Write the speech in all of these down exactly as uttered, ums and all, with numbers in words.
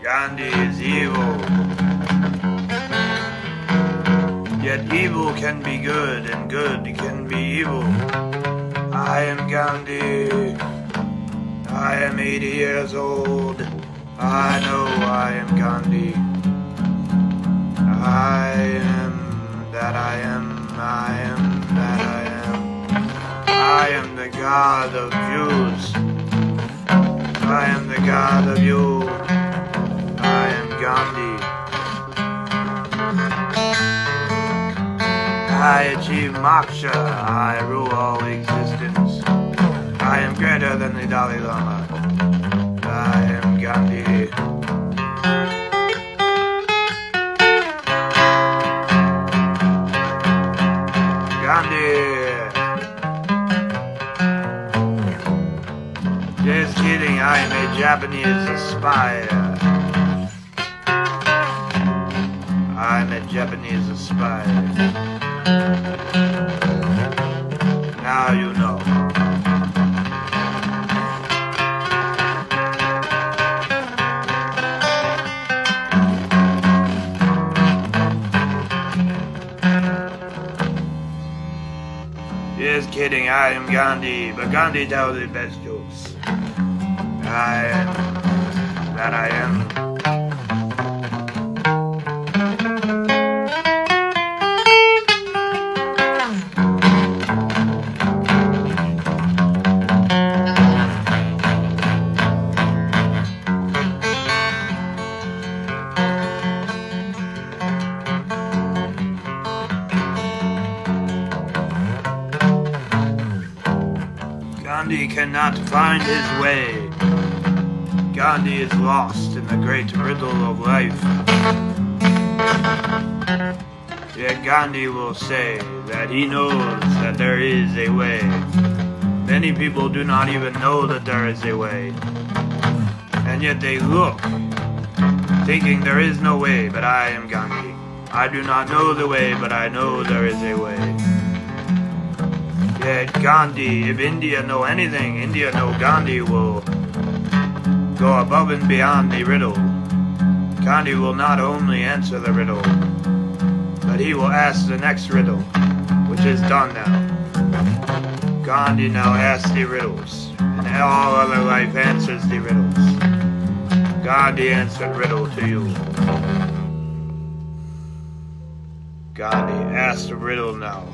Gandhi is evil. Yet evil can be good, and good can be evil. I am Gandhi. I am eighty years old. I know I am Gandhi. I am that I am. I am that I am. I am the God of Jews. I am the God of you. I am Gandhi. I achieve moksha. I rule all existence. I am greater than the Dalai Lama. I am Gandhi. Gandhi. Just kidding, I am a Japanese spy. I'm a Japanese spy. Now you know. Just kidding, I am Gandhi, but Gandhi tells the best jokes. I am that I am. Gandhi cannot find his way. Gandhi is lost in the great riddle of life. Yet Gandhi will say that he knows that there is a way. Many people do not even know that there is a way. And yet they look, thinking there is no way, but I am Gandhi. I do not know the way, but I know there is a way. Yet Gandhi, if India know anything, India know Gandhi will go above and beyond the riddle. Gandhi will not only answer the riddle, but he will ask the next riddle, which is done now. Gandhi now asks the riddles, and all other life answers the riddles. Gandhi answered riddle to you. Gandhi asks a riddle now.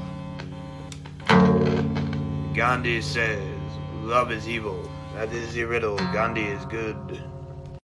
Gandhi says, love is evil. That is the riddle. Gandhi is good.